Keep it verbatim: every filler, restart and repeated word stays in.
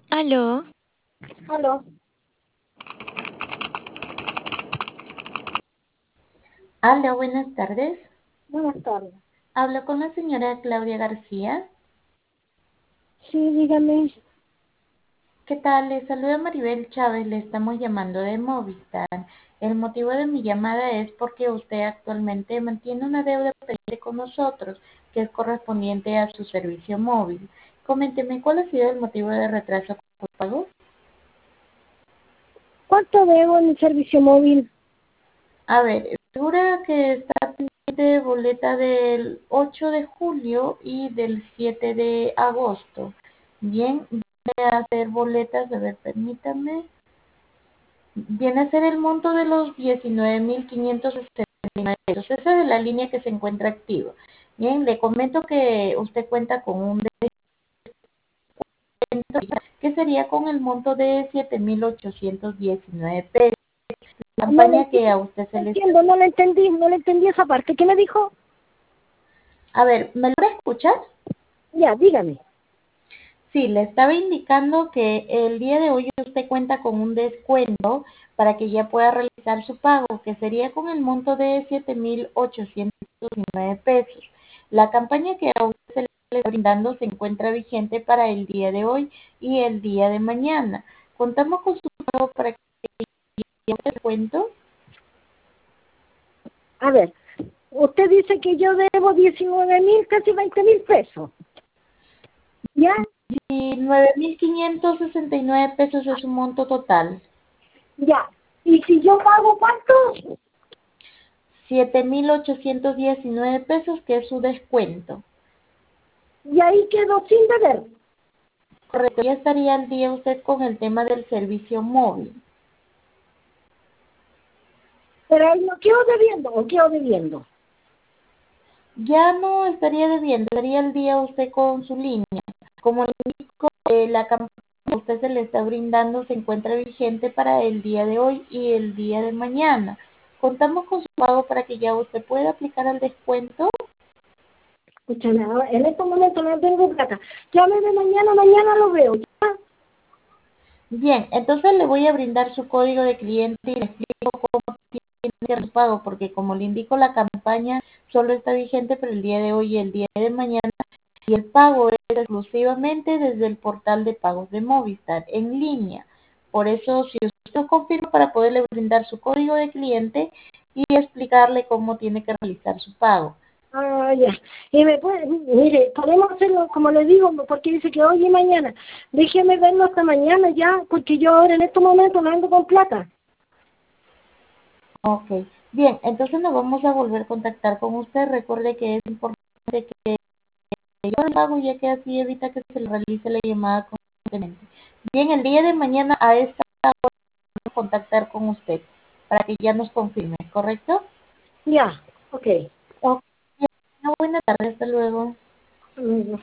Aló, Aló, Hola, buenas tardes. buenas tardes. Hablo con la señora Claudia García. Sí, dígame. ¿Qué tal? Le saluda Maribel Chávez, le estamos llamando de Movistar. El motivo de mi llamada es porque usted actualmente mantiene una deuda pendiente con nosotros, que es correspondiente a su servicio móvil. Coménteme, ¿cuál ha sido el motivo de retraso con su pago? ¿Cuánto debo en el servicio móvil? A ver, figura que está pendiente boleta del ocho de julio y del siete de agosto. Bien, voy a hacer boletas, a ver, permítame. Viene a ser el monto de los diecinueve mil quinientos sesenta y nueve pesos. Esa es de la línea que se encuentra activa. Bien, le comento que usted cuenta con un descuento que sería con el monto de siete mil ochocientos diecinueve pesos. La No le campaña que entiendo, a usted se no le... entiendo, no le entendí, no le entendí esa parte. ¿Qué me dijo? A ver, ¿me lo va a escuchar? Ya, dígame. Sí, le estaba indicando que el día de hoy usted cuenta con un descuento para que ya pueda realizar su pago, que sería con el monto de siete mil ochocientos nueve pesos. La campaña que a usted se le está brindando se encuentra vigente para el día de hoy y el día de mañana. Contamos con su pago para que haya un descuento. A ver, usted dice que yo debo diecinueve mil, casi veinte mil pesos. ¿Ya? Y nueve mil quinientos sesenta y nueve pesos es su monto total. Ya. ¿Y si yo pago cuánto? Siete mil ochocientos diecinueve pesos, que es su descuento. Y ahí quedo sin deber. Correcto, ya estaría al día usted con el tema del servicio móvil. Pero ahí no quedo debiendo, o quedo debiendo. Ya no estaría debiendo, estaría al día usted con su línea. Como le indico, eh, la campaña que a usted se le está brindando se encuentra vigente para el día de hoy y el día de mañana. Contamos con su pago para que ya usted pueda aplicar el descuento. Escúchame, ahora, en estos momentos no tengo plata. Llámeme mañana, mañana lo veo. ¿Ya? Bien, entonces le voy a brindar su código de cliente y le explico cómo tiene que hacer su pago, porque como le indico, la campaña solo está vigente para el día de hoy y el día de mañana, y el pago es exclusivamente desde el portal de pagos de Movistar en línea. Por eso, si usted confirma, para poderle brindar su código de cliente y explicarle cómo tiene que realizar su pago. Ah, ya. Y me puede, mire, podemos hacerlo como le digo, porque dice que hoy y mañana. Déjeme verlo hasta mañana ya, porque yo ahora en estos momentos no ando con plata. Ok, bien, entonces nos vamos a volver a contactar con usted. Recuerde que es importante que yo el pago, ya que así evita que se le realice la llamada constantemente. Bien, el día de mañana a esta hora vamos a contactar con usted para que ya nos confirme, ¿correcto? Ya, ok. Ok, una buena tarde, hasta luego. Mm,